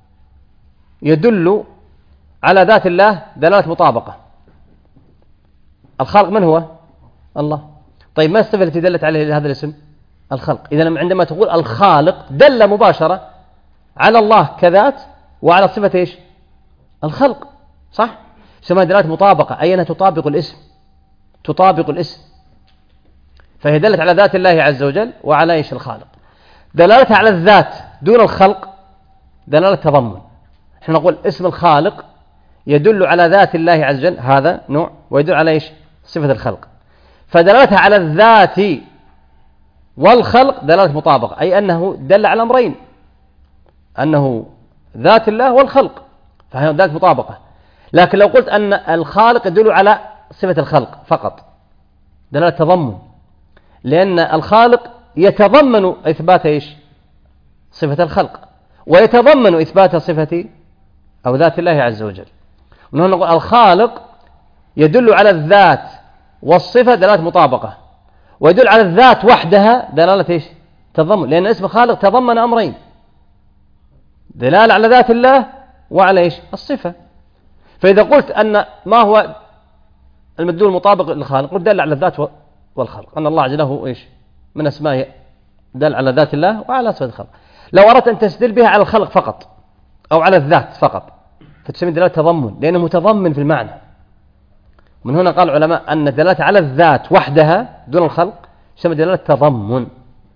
يدل على ذات الله دلالة مطابقة. الخالق من هو؟ الله. طيب ما الصفة التي دلت عليه هذا الاسم؟ الخلق. إذا عندما تقول الخالق دل مباشرة على الله كذات وعلى صفة إيش؟ الخلق، صح؟ يسمى دلالة مطابقة، أي أنها تطابق الاسم، تطابق الاسم، فهي دلت على ذات الله عز وجل وعلى إيش؟ الخالق. دلالتها على الذات دون الخلق دلالة تضمن. احنا نقول اسم الخالق يدل على ذات الله عز وجل، هذا نوع، ويدل على إيش؟ صفة الخلق. فدلالتها على الذات والخلق دلالة مطابقة، أي أنه دل على أمرين، أنه ذات الله والخلق، فهي دلالة مطابقة. لكن لو قلت أن الخالق يدل على صفة الخلق فقط دلالة تضمن، لأن الخالق يتضمن إثبات إيش؟ صفة الخلق، ويتضمن إثبات صفة أو ذات الله عز وجل. ونحن نقول الخالق يدل على الذات والصفة دلالة مطابقة، ويدل على الذات وحدها دلالة إيش؟ تضمن، لأن اسم خالق تضمن أمرين: دلالة على ذات الله وعلى إيش؟ الصفة. فإذا قلت أن ما هو المدلول المطابق للخالق، قلت دل على الذات والخلق، أن الله عز وجل له إيش؟ من أسمائه دل على ذات الله وعلى صفة الخلق. لو أردت أن تستدل بها على الخلق فقط أو على الذات فقط فتسمي دلالة تضمن، لأنه متضمن في المعنى. من هنا قال العلماء أن الدلالة على الذات وحدها دون الخلق تسمى دلالة تضمن،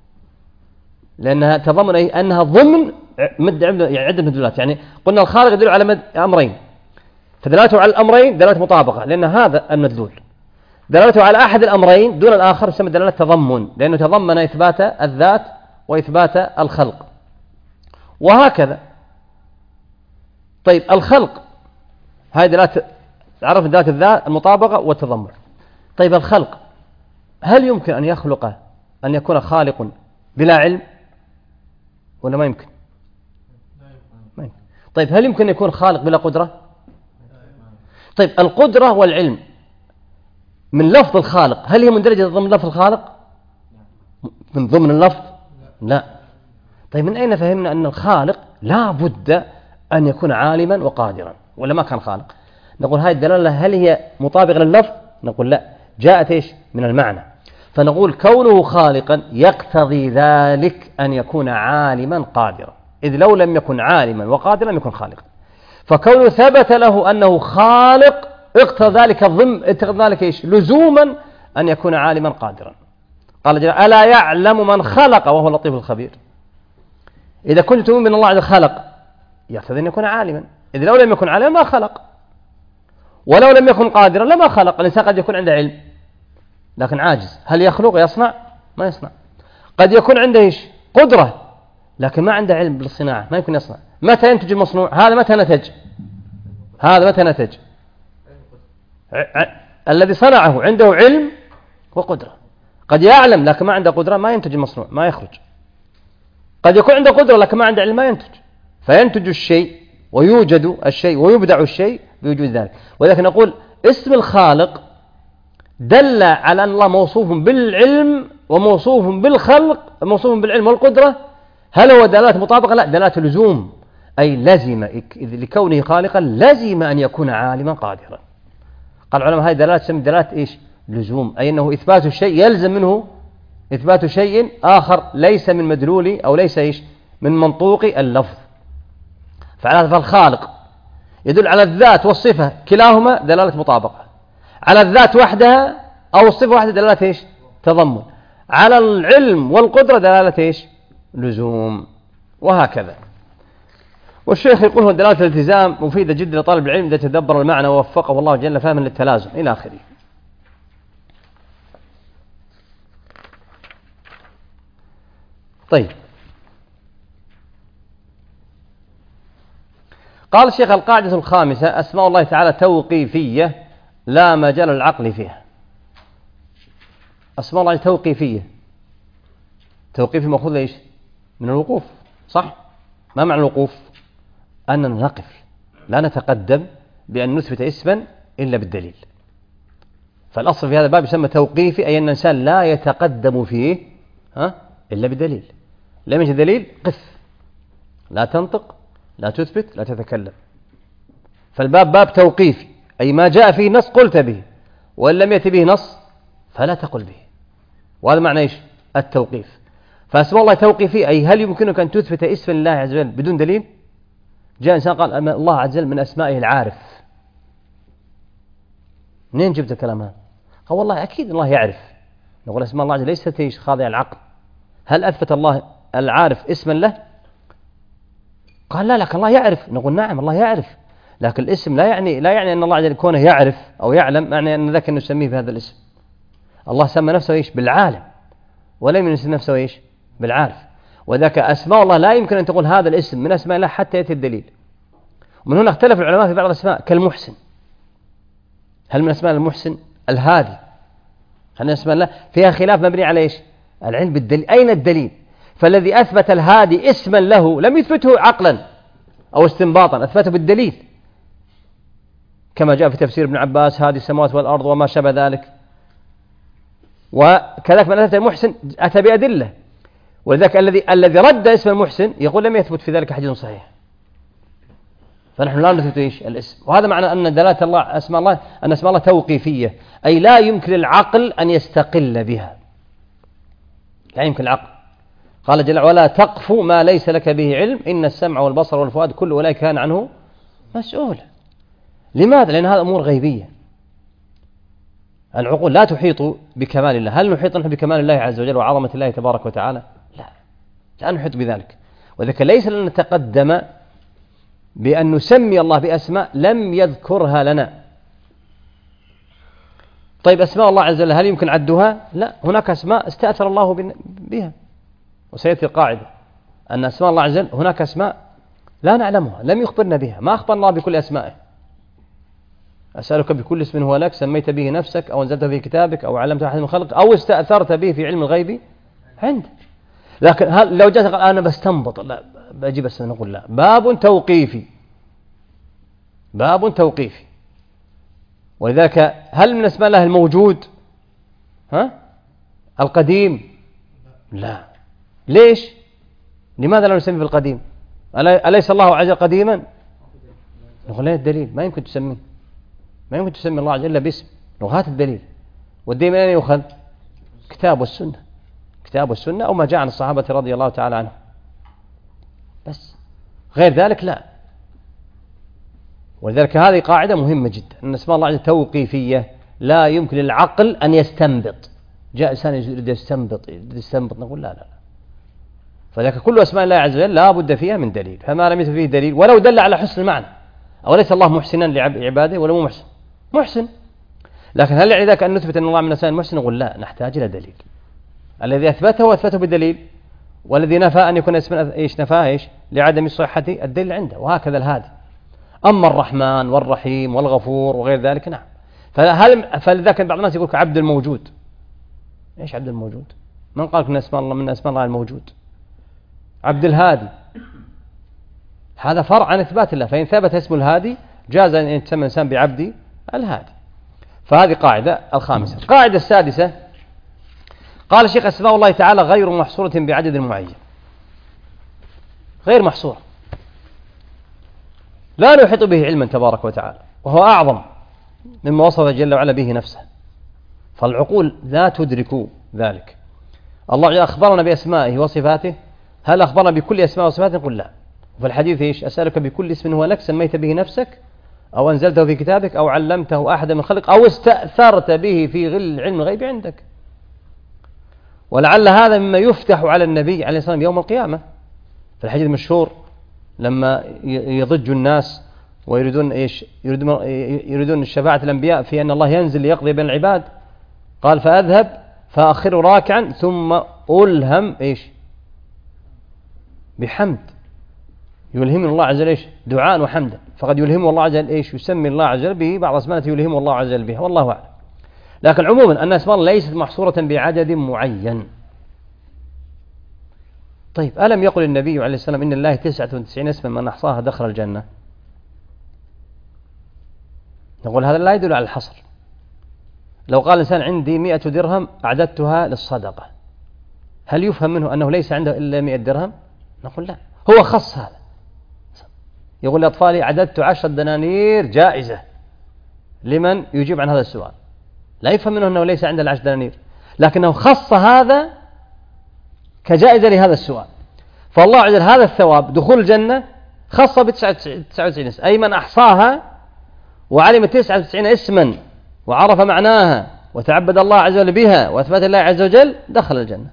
لأنها تضمن أي أنها ضمن عدة مدلولات. يعني قلنا الخالق يدل على أمرين، فدلالته على الأمرين دلالة مطابقة لأن هذا المدلول. دلالته على أحد الأمرين دون الآخر تسمى دلالة تضمن، لأنه تضمن إثبات الذات وإثبات الخلق، وهكذا. طيب الخلق هذه دلالة، عرف دلالة الذات المطابقة والتضمن. طيب الخلق هل يمكن أن يخلق أن يكون خالق بلا علم ولا ما يمكن؟ ما يمكن. طيب هل يمكن أن يكون خالق بلا قدرة؟ طيب القدرة والعلم من لفظ الخالق هل هي مندرجة ضمن لفظ الخالق؟ من ضمن اللفظ؟ لا. طيب من أين فهمنا أن الخالق لا بد أن يكون عالما وقادرا ولا ما كان خالق؟ نقول هذه الدلالة هل هي مطابقة لللفظ؟ نقول لا، جاءت إيش؟ من المعنى. فنقول كونه خالقا يقتضي ذلك أن يكون عالما قادرا، إذ لو لم يكن عالما وقادرا لم يكن خالقا. فكونه ثبت له أنه خالق اقتضى ذلك إيش؟ لزوما أن يكون عالما قادرا. قال جل: ألا يعلم من خلق وهو اللطيف الخبير. إذا كنت تؤمن من الله عز وجل خلق يقتضي أن يكون عالما، إذ لو لم يكن عالما ما خلق، ولو لم يكن قادرا لما خلق. الإنسان قد يكون عنده علم لكن عاجز، هل يخلق يصنع؟ ما يصنع. قد يكون عنده إيش؟ قدرة لكن ما عنده علم بالصناعة، ما يمكن يصنع. متى ينتج المصنوع؟ هذا متى نتج؟ هذا متى نتج؟ الذي صنعه عنده علم وقدرة. قد يعلم لكن ما عنده قدرة، ما ينتج المصنوع، ما يخرج. قد يكون عنده قدرة لكن ما عنده علم، ما ينتج. فينتج الشيء ويوجد الشيء ويبدع الشيء بوجود ذلك. ولكن نقول اسم الخالق دل على أن الله موصوف بالعلم وموصوف بالخلق، موصوف بالعلم والقدرة. هل هو دلالة مطابقة؟ لا، دلالة لزوم، أي لزم لكونه خالقا لزم أن يكون عالما قادرا. قال العلماء هذه دلالة تسمى دلالة إيش؟ لزوم، أي أنه إثبات الشيء يلزم منه إثبات شيء آخر ليس من مدلول أو ليس إيش؟ من منطوق اللفظ. فالخالق يدل على الذات والصفة كلاهما دلالة مطابقة، على الذات وحدها أو الصفة وحدها دلالة إيش؟ تضمن، على العلم والقدرة دلالة إيش؟ لزوم، وهكذا. والشيخ يقول هو دلالة الالتزام مفيدة جدا لطالب العلم إذا تدبر المعنى ووفقه الله جل فهما للتلازم إلى آخره. طيب، قال الشيخ: القاعدة الخامسة: أسماء الله تعالى توقيفية لا مجال العقل فيها. أسماء الله توقيفية. توقيفي مأخوذ إيش؟ من الوقوف، صح؟ ما معنى الوقوف؟ أننا نقف، لا نتقدم بأن نثبت اسما إلا بالدليل. فالأصل في هذا الباب يسمى توقيفي، أي أن الإنسان لا يتقدم فيه إلا بدليل. لم يجد دليل قف، لا تنطق، لا تثبت، لا تتكلم. فالباب باب توقيفي، أي ما جاء فيه نص قلت به، وإن لم يأتي به نص فلا تقل به. وهذا معنى إيش؟ التوقيف. فأسماء الله توقيفي، أي هل يمكنك أن تثبت اسم الله عز وجل بدون دليل؟ جاء إنسان قال أن الله عز وجل من أسمائه العارف. منين جبت الكلام هذا؟ قال والله أكيد الله يعرف. نقول أسماء الله عز وجل ليست خاضعة العقل. هل أثبت الله العارف اسما له؟ قال لا، لكن الله يعرف. نقول نعم الله يعرف، لكن الاسم لا يعني أن الله عز وجل كونه يعرف أو يعلم معنى أن ذاك نسميه بهذا الاسم. الله سمى نفسه إيش؟ بالعالم، ولم يسمي نفسه إيش؟ بالعارف. وذاك أسماء الله لا يمكن أن تقول هذا الاسم من أسماء الله حتى يأتي الدليل. ومن هنا اختلف العلماء في بعض الأسماء كالمحسن. هل من أسماء المحسن؟ الهادي. هل من أسماء الله؟ فيها خلاف مبني على إيش؟ العلم بالدليل. أين الدليل؟ فالذي أثبت الهادي اسما له لم يثبته عقلا أو استنباطا، أثبته بالدليل، كما جاء في تفسير ابن عباس: هادي السماوات والأرض وما شابه ذلك. وكذلك من أثبت المحسن أتى بأدلة. ولذلك الذي رد اسم المحسن يقول لم يثبت في ذلك حديث صحيح. فنحن لا نثبت إيش؟ الاسم. وهذا معنى أن دلالة الله أسماء الله أن أسماء الله توقيفية، أي لا يمكن العقل أن يستقل بها. لا يمكن العقل. قال جل وعلا: تقف ما ليس لك به علم إن السمع والبصر والفؤاد كل أولئك كان عنه مسؤولا. لماذا؟ لأن هذا أمور غيبية. العقول لا تحيط بكمال الله. هل نحيط نحن بكمال الله عز وجل وعظمة الله تبارك وتعالى؟ لا نحيط بذلك. وذلك ليس لنا نتقدم بأن نسمي الله بأسماء لم يذكرها لنا. طيب، أسماء الله عز وجل هل يمكن عدها؟ لا، هناك أسماء استأثر الله بها. وسيأتي القاعدة أن أسماء الله عز وجل هناك أسماء لا نعلمها، لم يخبرنا بها، ما أخبر الله بكل أسمائه. أسألك بكل اسم هو لك سميت به نفسك أو أنزلته في كتابك أو علمته أحد من خلقك أو استأثرت به في علم الغيب عندك. لكن هل لو جاءت قال أنا بستنبط، لا بأجي بس نقول لا، باب توقيفي. باب توقيفي. ولذلك هل من اسماء الله الموجود؟ القديم؟ لا. ليش؟ لماذا لا نسمي بالقديم؟ أليس الله عز وجل قديما؟ نقول لا، الدليل ما يمكن تسميه، ما يمكن تسمي الله عز وجل باسم. هات الدليل. والدليل من أين يؤخذ؟ كتاب والسنة. كتاب والسنة أو ما جاء عن الصحابة رضي الله تعالى عنهم، بس غير ذلك لا. ولذلك هذه قاعدة مهمة جدا، أن اسماء الله عز وجل توقيفية لا يمكن العقل أن يستنبط. جاء إنسان يريد يستنبط نقول لا. فذلك كل أسماء الله عز وجل لا بد فيها من دليل، فما لم يثبت فيه دليل ولو دل على حسن المعنى. أو ليس الله محسنا لعباده ولا مو محسن، لكن هل يعني ذاك أن نثبت أن الله من أسماء المحسن؟ نقول لا، نحتاج إلى دليل. الذي أثبته بدليل، والذي نفى أن يكون اسما نفاه لعدم صحته الدليل عنده. وهكذا الهادي. أما الرحمن والرحيم والغفور وغير ذلك نعم. فلذلك بعض الناس يقول عبد الموجود. إيش عبد الموجود؟ من قال من أسماء الله الموجود؟ عبد الهادي هذا فرع عن إثبات الله، فإن ثبت اسم الهادي جاز أن يتسمى الإنسان بعبد الهادي. فهذه قاعدة الخامسة. القاعدة السادسة: قال الشيخ: أسماء الله تعالى غير محصورة بعدد معين. غير محصورة، لا نحيط به علما تبارك وتعالى، وهو أعظم مما وصف جل وعلا به نفسه، فالعقول لا تدرك ذلك. الله أخبرنا بأسمائه وصفاته. هل أخبرنا بكل أسماء وصفاته؟ نقول لا. وفي الحديث أسألك بكل اسم هو لك سميت به نفسك أو أنزلته في كتابك أو علمته أحد من خلق أو استأثرت به في علم الغيب عندك. ولعل هذا مما يفتح على النبي عليه الصلاة والسلام يوم القيامة. في الحديث المشهور لما يضج الناس ويريدون يريدون الشفاعة الأنبياء في أن الله ينزل ليقضي بين العباد، قال: فأذهب فأخر راكعا ثم ألهم بحمد يلهمنا الله عز وجل إيش؟ دعاء وحمدا، فقد يلهمه الله عز وجل إيش؟ يسمي الله عز وجل به بعض أسماء التي يلهمه الله عز وجل بها، والله أعلم. لكن عموما أن أسماء الله ليست محصورة بعدد معين. طيب ألم يقل النبي عليه السلام إن الله 99 اسما من أحصاها دخل الجنة؟ نقول هذا لا يدل على الحصر. لو قال الإنسان عندي 100 درهم أعددتها للصدقة، هل يفهم منه أنه ليس عنده إلا 100 درهم؟ نقول لا، هو خص هذا. يقول لأطفالي أعددت 10 دنانير جائزة لمن يجيب عن هذا السؤال، لا يفهم منه أنه ليس عنده 10 دنانير، لكنه خص هذا كجائزة لهذا السؤال. فالله عز وجل هذا الثواب دخول الجنة خاصة ب99 اسم، أي من أحصاها وعلم 99 اسما وعرف معناها وتعبد الله عز وجل بها وأثبت الله عز وجل دخل الجنة.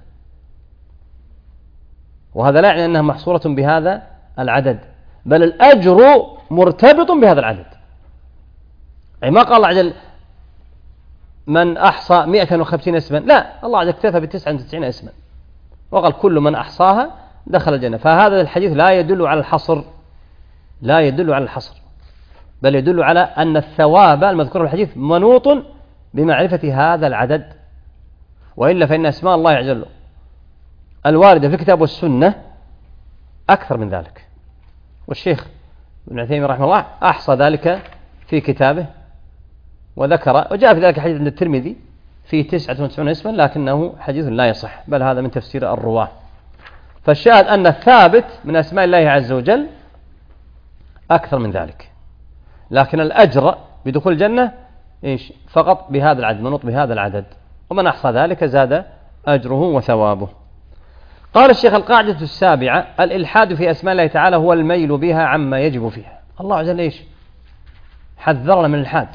وهذا لا يعني أنها محصورة بهذا العدد، بل الأجر مرتبط بهذا العدد. أي ما قال الله عز وجل من أحصى 150 اسما، لا، الله عز وجل اكتفى ب99 اسما وقال كل من أحصاها دخل الجنة. فهذا الحديث لا يدل على الحصر، لا يدل على الحصر، بل يدل على أن الثواب المذكور في الحديث منوط بمعرفة هذا العدد. وإلا فإن أسماء الله عز وجل الواردة في الكتاب والسنة أكثر من ذلك، والشيخ ابن عثيمين رحمه الله أحصى ذلك في كتابه وذكر، وجاء في ذلك حديث عند الترمذي فيه 99 اسما لكنه حديث لا يصح، بل هذا من تفسير الرواة. فالشاهد أن الثابت من أسماء الله عز وجل أكثر من ذلك، لكن الأجر بدخول الجنة إيش؟ فقط بهذا العدد، منوط بهذا العدد، ومن أحصى ذلك زاد أجره وثوابه. قال الشيخ: القاعدة السابعة: الإلحاد في أسماء الله تعالى هو الميل بها عما يجب فيها. الله عز وجل إيش؟ حذرنا من الإلحاد،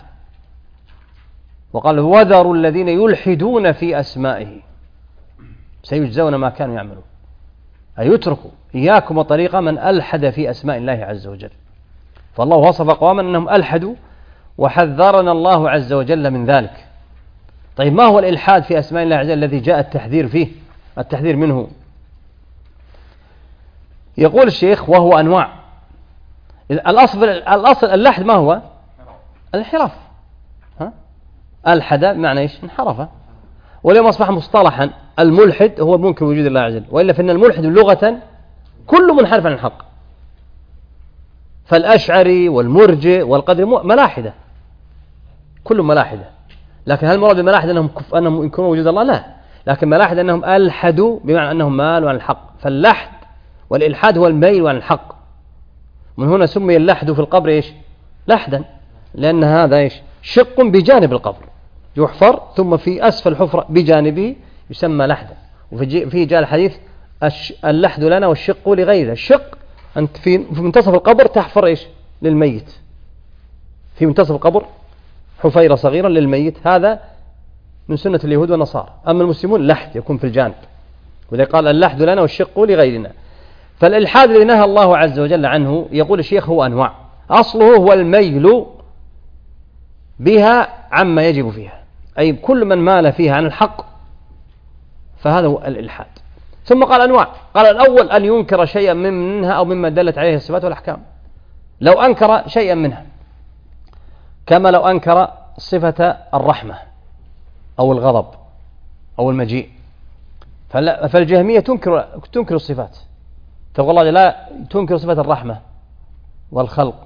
وقال: وذروا الذين يلحدون في أسمائه سيجزون ما كانوا يعملون. أي يتركوا إياكم وطريق من ألحد في أسماء الله عز وجل. فالله وصف قواما أنهم ألحدوا، وحذرنا الله عز وجل من ذلك. طيب ما هو الإلحاد في أسماء الله عز وجل الذي جاء التحذير فيه، التحذير منه؟ يقول الشيخ: وهو أنواع. الأصل اللحد ما هو؟ الانحراف. ألحد بمعنى إيش؟ انحرف. واليوم أصبح مصطلحا الملحد هو منكر وجود الله عز وجل، وإلا فإن الملحد لغة كل منحرف عن الحق. فالأشعري والمرجئ والقدري ملاحدة، كلهم ملاحدة. لكن هل المراد بالملاحدة أنهم ينكرون وجود الله؟ لا، لكن ملاحدة أنهم ألحدوا بمعنى أنهم مالوا عن الحق. فاللحد والإلحاد هو الميل عن الحق. من هنا سمي اللحد في القبر إيش؟ لحدا، لأن هذا إيش؟ شق بجانب القبر يحفر، ثم في أسفل الحفرة بجانبه يسمى لحدا. وفي جاء الحديث: اللحد لنا والشق لغيره. الشق أنت في منتصف القبر تحفر إيش؟ للميت، في منتصف القبر حفيرة صغيرة للميت، هذا من سنة اليهود والنصارى. أما المسلمون لحد يكون في الجانب، وإذا قال اللحد لنا والشق لغيرنا. فالإلحاد الذي نهى الله عز وجل عنه، يقول الشيخ، هو أنواع. أصله هو الميل بها عما يجب فيها، أي كل من مال فيها عن الحق فهذا هو الإلحاد. ثم قال أنواع. قال: الأول أن ينكر شيئا منها أو مما دلت عليه الصفات والأحكام. لو أنكر شيئا منها، كما لو أنكر صفة الرحمة أو الغضب أو المجيء. فالجهمية تنكر الصفات، فقال الله لا تنكر صفة الرحمة والخلق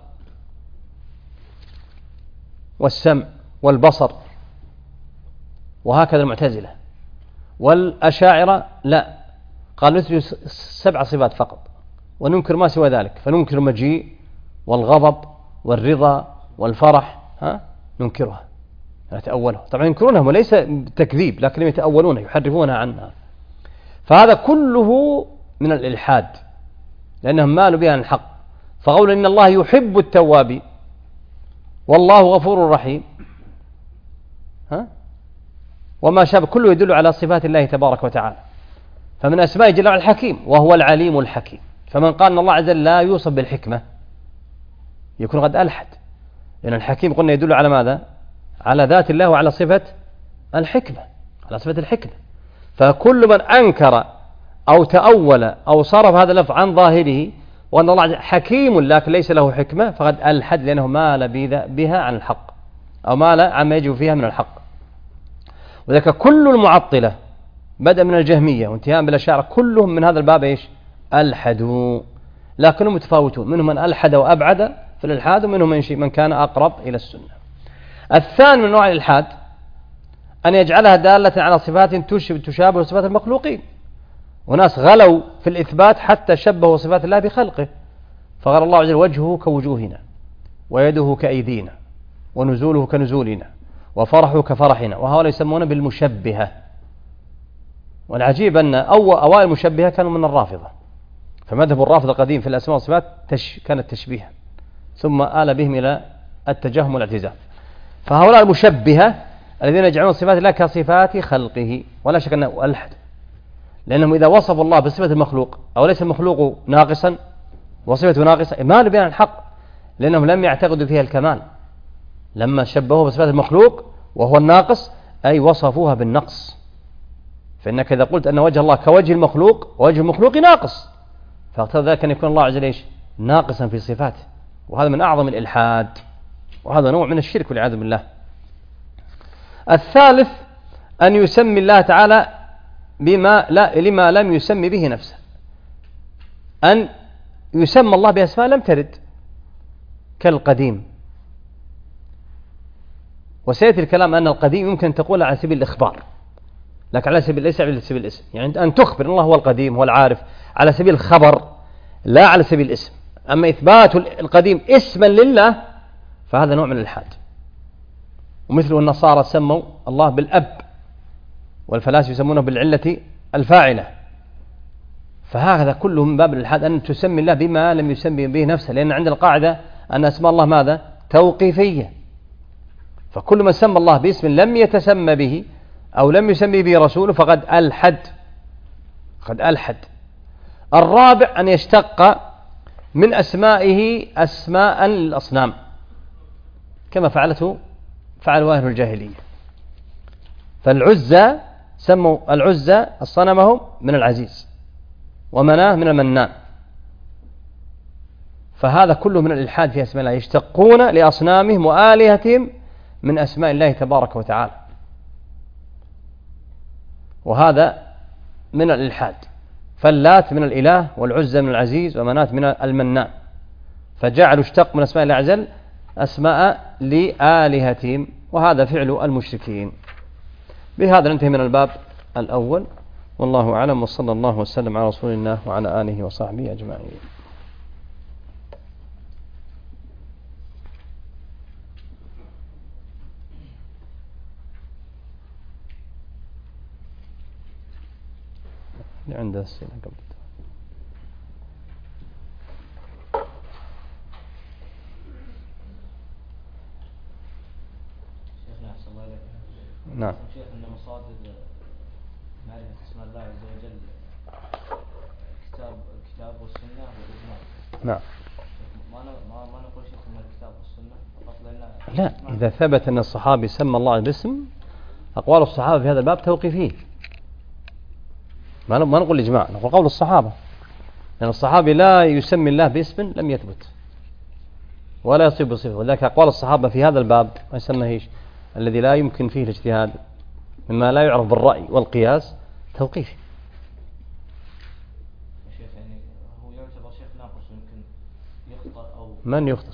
والسمع والبصر، وهكذا المعتزلة. والأشاعرة لا، قال نثبت 7 صفات فقط وننكر ما سوى ذلك، فننكر المجيء والغضب والرضا والفرح، ننكرها نتأولها. طبعا ينكرونها وليس تكذيب، لكن يتأولونها يحرفونها عنها. فهذا كله من الإلحاد، لأنهم مالوا بها عن الحق. فقول إن الله يحب التوابين والله غفور رحيم وما شابه كله يدل على صفات الله تبارك وتعالى. فمن أسماء جل وعلا الحكيم، وهو العليم الحكيم. فمن قال أن الله عز وجل لا يوصف بالحكمة يكون قد ألحد، لأن الحكيم قلنا يدل على ماذا؟ على ذات الله وعلى صفة الحكمة، على صفة الحكمة. فكل من أنكر أو تأول أو صرف هذا اللفظ عن ظاهره وأن الله حكيم لكن ليس له حكمة فقد ألحد لأنه مال بها عن الحق أو مال عما يجب فيها من الحق. وذلك كل المعطلة بدأ من الجهمية وانتهاء بالأشاعرة كلهم من هذا الباب إيش؟ ألحدوا، لكنهم متفاوتون، منهم من ألحد وأبعد في الإلحاد ومنهم من كان أقرب إلى السنة. الثاني من نوع الإلحاد أن يجعلها دالة على صفات تشابه صفات المخلوقين، وناس غلوا في الإثبات حتى شبهوا صفات الله بخلقه، فقال الله عز وجل وجهه كوجوهنا ويده كأيدينا ونزوله كنزولنا وفرحه كفرحنا، وهؤلاء يسمون بالمشبهة. والعجيب أن أوائل المشبهة كانوا من الرافضة، فمذهب الرافضة القديم في الأسماء والصفات كانت تشبيها، ثم آل بهم إلى التجهم والاعتزال. فهؤلاء المشبهة الذين يجعلون صفات الله كصفات خلقه، ولا شك أنه ألحد، لأنهم إذا وصفوا الله بصفة المخلوق أو ليس المخلوق ناقصا وصفته ناقصة مالوا بها الحق، لأنهم لم يعتقدوا فيها الكمال. لما شبهوا بصفات المخلوق وهو الناقص أي وصفوها بالنقص، فإنك إذا قلت أن وجه الله كوجه المخلوق ووجه المخلوق ناقص، فاقتضى ذلك أن يكون الله عز وجل ناقصا في صفاته، وهذا من أعظم الإلحاد، وهذا نوع من الشرك والعياذ بالله. الثالث أن يسمي الله تعالى لما لم يسمي به نفسه، أن يسمى الله بأسماء لم ترد كالقديم. وسيأتي الكلام أن القديم يمكن أن تقول على سبيل الإخبار، لكن على سبيل ليس على سبيل الاسم، يعني أن تخبر الله هو القديم هو العارف على سبيل الخبر لا على سبيل الاسم. أما إثبات القديم اسما لله فهذا نوع من الإلحاد. ومثل النصارى سموا الله بالأب، والفلاسفة يسمونه بالعلة الفاعلة، فهذا كله من باب الإلحاد، أن تسمي الله بما لم يسمي به نفسه، لأن عند القاعدة أن أسماء الله ماذا؟ توقيفية، فكل من سمى الله باسم لم يتسمى به أو لم يسمي به رسوله فقد ألحد، قد ألحد. الرابع أن يشتق من أسمائه أسماء للأصنام كما فعلوا أهل الجاهلية. فالعزى سموا العزى الصنمهم من العزيز، ومناه من المنان، فهذا كله من الإلحاد في أسماء الله، يشتقون لأصنامهم وآلهتهم من أسماء الله تبارك وتعالى، وهذا من الإلحاد. فاللات من الإله والعزى من العزيز ومنات من المنان، فجعلوا اشتق من أسماء الله عز وجل أسماء لآلهتهم، وهذا فعل المشركين. بهذا ننتهي من الباب الأول، والله أعلم، وصلى الله وسلم على رسول الله وعلى آله وصحبه أجمعين. عنده أسئلة قبل؟ شيخنا أحسن الله إليك. نعم. شيخ أن مصادر معرفة اسم الله عز وجل كتاب والسنة والإجماع. نعم. ما نقول شيخ أن الكتاب والسنة فقط، لأن لا، إذا ثبت أن الصحابي سمى الله باسم، أقوال الصحابة في هذا الباب توقيفية، ما نقول الإجماع، نقول قول الصحابة، لأن الصحابي لا يسمي الله باسم لم يثبت ولا يصيب بصفة، ولذلك أقوال الصحابة في هذا الباب ما يسمى هيش الذي لا يمكن فيه الاجتهاد مما لا يعرف بالرأي والقياس توقيفي. شيخ يعني هو يعتبر شيخ ناقص، يمكن يخطأ أو من يخطئ؟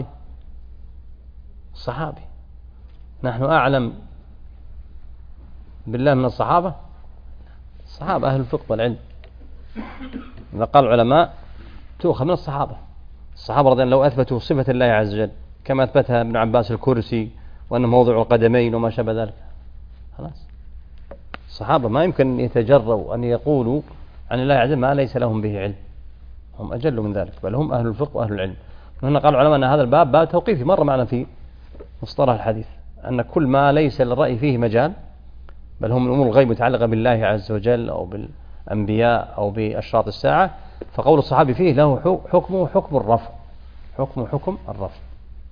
الصحابي. نحن أعلم بالله من الصحابة أهل الفقه والعلم. إذا قال العلماء تؤخذ من الصحابة رضي الله لو أثبتوا صفة الله عز وجل كما أثبتها ابن عباس الكرسي وأنه موضع القدمين وما شابه ذلك، خلاص. الصحابة ما يمكن يتجرؤوا أن يقولوا عن الله عز وجل ما ليس لهم به علم، هم أجل من ذلك، بل هم أهل الفقه وأهل العلم. هنا قال العلماء أن هذا الباب باب توقيفي، مر معنا في مصطلح الحديث أن كل ما ليس للرأي فيه مجال، بل هم من أمور الغيب متعلقة بالله عز وجل أو بالأنبياء أو بأشراط الساعة، فقول الصحابي فيه له حكم الرفع، حكم الرفع.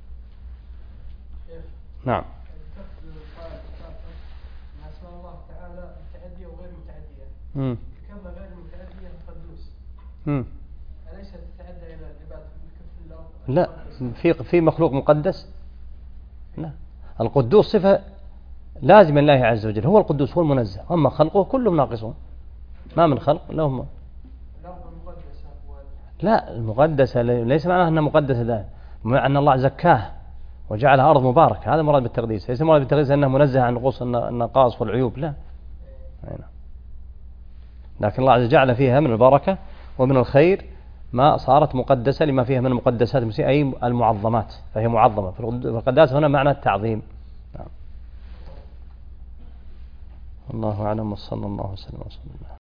نعم. أسماء الله تعالى متعدية وغير متعدية. كما غير المتعدية أليست تتعدى إلى العباد في الأرض؟ لا، في مخلوق مقدس؟ لا، القدوس صفة لازم الله عز وجل، هو القدوس، هو المنزه، أما خلقه كلهم ناقصون، ما من خلق لهم. لا، المقدسة ليس معناها أنها مقدسة ده، معنى أن الله زكاه وجعلها أرض مباركة، هذا مراد بالتقديس، ليس مراد بالتقديس أنه منزه عن نقوص النقائص والعيوب، لا. لكن الله عز وجل جعل فيها من البركة ومن الخير ما صارت مقدسة لما فيها من المقدسات، أي المعظمات، فهي معظمة. فالقداسة هنا معنى التعظيم. الله أعلم، وصلى الله وسلم.